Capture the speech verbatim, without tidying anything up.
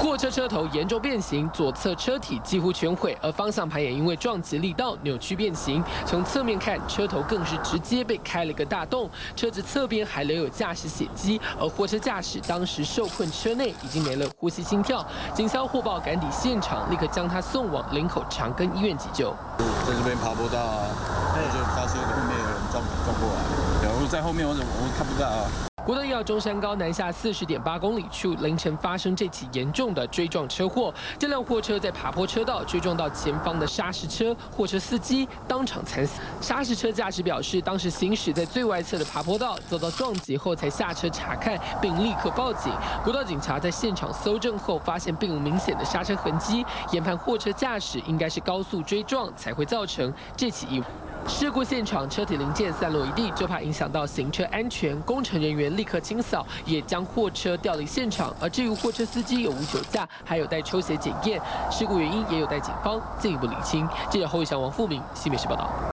货车车头严重变形，左侧车体几乎全毁，而方向盘也因为撞击力道扭曲变形。从侧面看，车头更是直接被开了个大洞，车子侧边还留有驾驶血迹，而货车驾驶当时受困车内，已经没了呼吸心跳。警消获报赶抵现场，立刻将他送往林口长庚医院急救。 在这边爬坡道啊，就发现后面有人撞撞过来，然后在后面我怎么我看不到啊？ 国道一号中山高南下四十点八公里处，凌晨发生这起严重的追撞车祸。这辆货车在爬坡车道追撞到前方的砂石车，货车司机当场惨死。砂石车驾驶表示，当时行驶在最外侧的爬坡道，遭到撞击后才下车查看，并立刻报警。国道警察在现场搜证后，发现并无明显的刹车痕迹，研判货车驾驶应该是高速追撞才会造成这起意外。事故现场车体零件散落一地，就怕影响到行车安全，工程人员立刻清扫，也将货车调离现场。而至于货车司机有无酒驾，还有待抽血检验，事故原因也有待警方进一步厘清。记者侯宇翔、王富明，新北市报道。